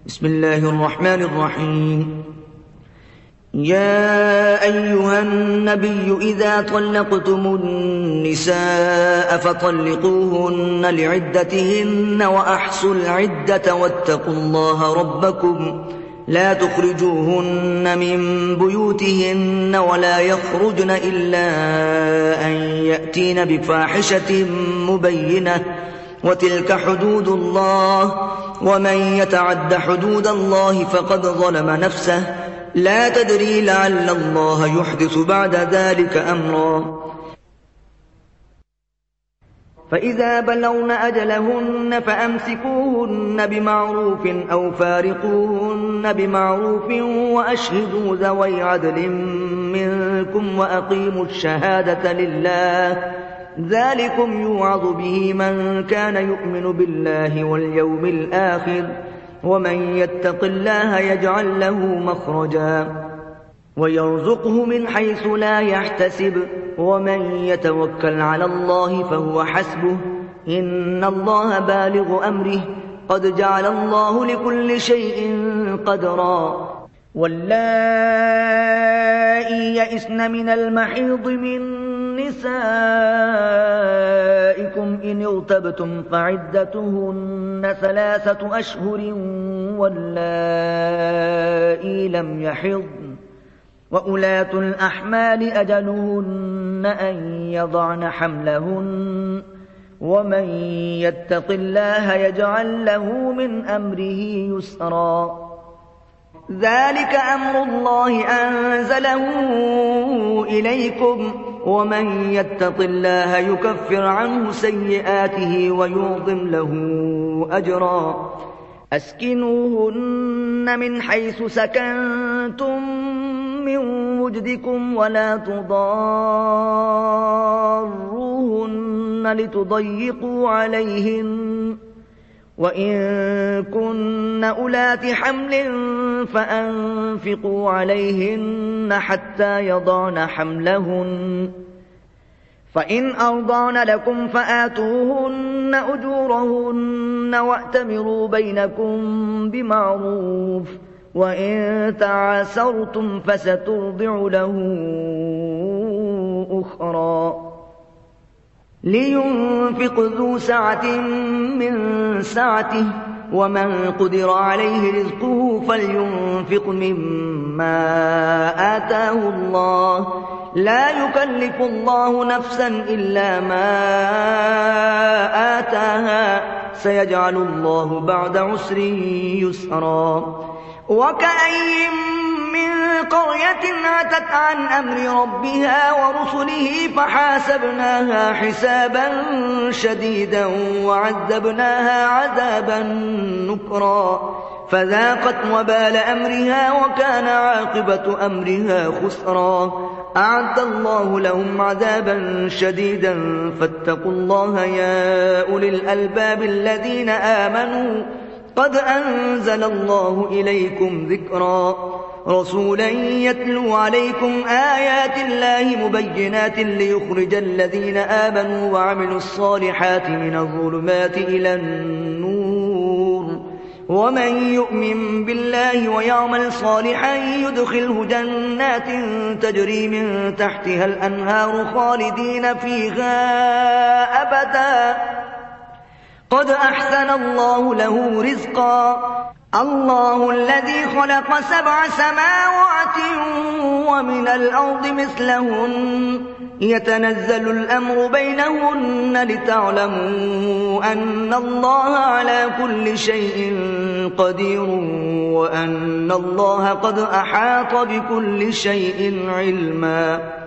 بسم الله الرحمن الرحيم. يا أيها النبي إذا طلقتم النساء فطلقوهن لعدتهن وأحصوا العدة واتقوا الله ربكم لا تخرجوهن من بيوتهن ولا يخرجن إلا أن يأتين بفاحشة مبينة وتلك حدود الله ومن يتعد حدود الله فقد ظلم نفسه لا تدري لعل الله يحدث بعد ذلك أمرا. فإذا بلغن أجلهن فأمسكوهن بمعروف أو فارقوهن بمعروف وأشهدوا ذوي عدل منكم وأقيموا الشهادة لله ذلكم يوعظ به من كان يؤمن بالله واليوم الآخر ومن يتق الله يجعل له مخرجا ويرزقه من حيث لا يحتسب ومن يتوكل على الله فهو حسبه إن الله بالغ أمره قد جعل الله لكل شيء قدرا. واللائي يئسن من المحيض من نسائكم إن ارتبتم فعدتهن 3 أشهر واللائي لم يحضن وأولاة الأحمال أجلهن أن يضعن حملهن ومن يتق الله يجعل له من أمره يسرا. ذلك أمر الله أنزله إليكم ومن يتق الله يكفر عنه سيئاته ويعظم له أجرا. أسكنوهن من حيث سكنتم من وجدكم ولا تضاروهن لتضيقوا عليهن وإن كن أولات حمل فأنفقوا عليهن حتى يضعن حملهن فإن أرضعن لكم فآتوهن أجورهن وأتمروا بينكم بمعروف وإن تعاسرتم فسترضع له أخرى. لينفق ذو سعة من سعته ومن قدر عليه رزقه فلينفق مما آتاه الله لا يكلف الله نفسا إلا ما آتاها سيجعل الله بعد عسر يسرا. وكأي من قرية عتت عن أمر ربها ورسله فحاسبناها حسابا شديدا وعذبناها عذابا نكرا فذاقت وبال أمرها وكان عاقبة أمرها خسرا. أعد الله لهم عذابا شديدا فاتقوا الله يا أولي الألباب الذين آمنوا قد أنزل الله إليكم ذكرا. رسولا يتلو عليكم آيات الله مبينات ليخرج الذين آمنوا وعملوا الصالحات من الظلمات إلى النور ومن يؤمن بالله ويعمل صالحا يدخله جنات تجري من تحتها الأنهار خالدين فيها أبدا قد أحسن الله له رزقا. الله الذي خلق 7 سماوات ومن الأرض مثلهن يتنزل الأمر بينهن لتعلموا أن الله على كل شيء قدير وأن الله قد أحاط بكل شيء علما.